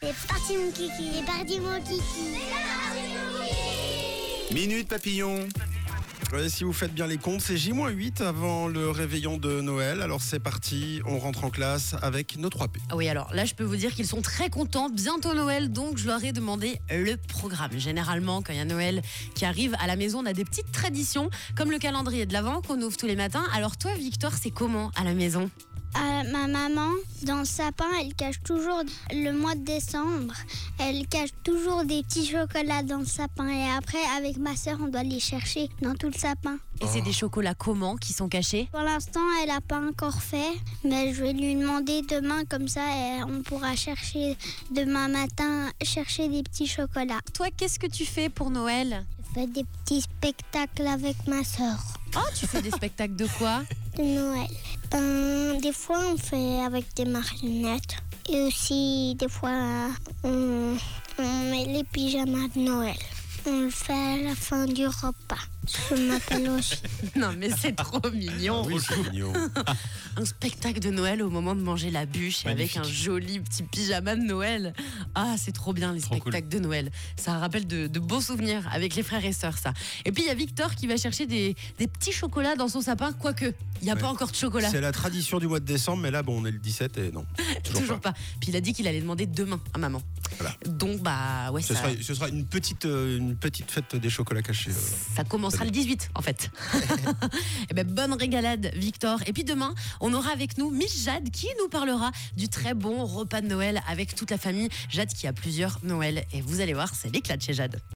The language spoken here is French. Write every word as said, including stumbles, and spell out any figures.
C'est parti mon kiki, c'est parti mon kiki. Minute Papillon. Ouais, si vous faites bien les comptes, c'est J huit avant le réveillon de Noël. Alors c'est parti, on rentre en classe avec nos trois P. Ah oui, alors là, je peux vous dire qu'ils sont très contents. Bientôt Noël, donc je leur ai demandé le programme. Généralement, quand il y a Noël qui arrive à la maison, on a des petites traditions, comme le calendrier de l'Avent qu'on ouvre tous les matins. Alors toi, Victor, c'est comment à la maison ? Euh, ma maman, dans le sapin, elle cache toujours le mois de décembre. Elle cache toujours des petits chocolats dans le sapin. Et après, avec ma soeur, on doit les chercher dans tout le sapin. Et c'est des chocolats comment qui sont cachés ? Pour l'instant, elle n'a pas encore fait. Mais je vais lui demander demain, comme ça, et on pourra chercher demain matin, chercher des petits chocolats. Toi, qu'est-ce que tu fais pour Noël ? Je fais des petits spectacles avec ma soeur. Oh, tu fais des spectacles de quoi ? De Noël. Ben, des fois, on fait avec des marionnettes. Et aussi, des fois, on, on met les pyjamas de Noël. On le fait à la fin du repas. Je m'appelle aussi. Non, mais c'est trop mignon. Oui, c'est mignon. Un spectacle de Noël au moment de manger la bûche Magnifique. avec un joli petit pyjama de Noël. Ah, c'est trop bien les Trop spectacles de Noël. Ça rappelle de, de beaux souvenirs avec les frères et sœurs, ça. Et puis il y a Victor qui va chercher des, des petits chocolats dans son sapin, quoique il n'y a Ouais. pas encore de chocolat. C'est la tradition du mois de décembre, mais là, bon, on est le dix-sept et non. Toujours, Toujours pas. pas. Puis il a dit qu'il allait demander demain à maman. Voilà. Donc bah ouais, Ce, ça, sera, ce sera une petite, euh, une petite fête des chocolats cachés. euh. ça commencera le dix-huit en fait. Et ben bonne régalade Victor. Et puis demain, on aura avec nous Miss Jade qui nous parlera du très bon repas de Noël avec toute la famille. Jade qui a plusieurs Noëls et vous allez voir, c'est l'éclat de chez Jade.